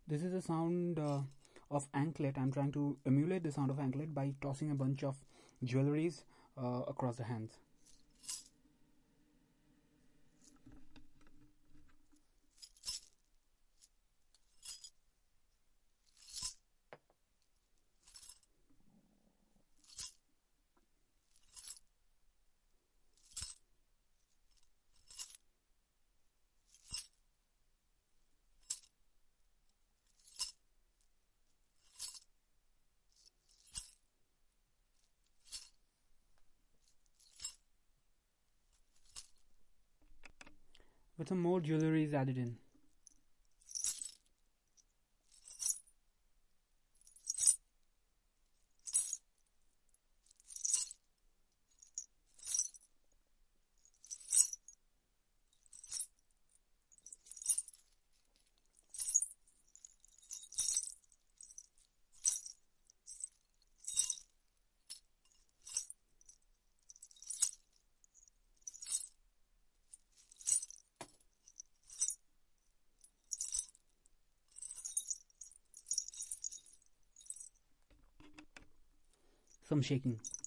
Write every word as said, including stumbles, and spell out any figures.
This is the sound uh, of anklet. I'm trying to emulate the sound of anklet by tossing a bunch of jewelries uh, across the hands. With some more jewelries added in. Some shaking.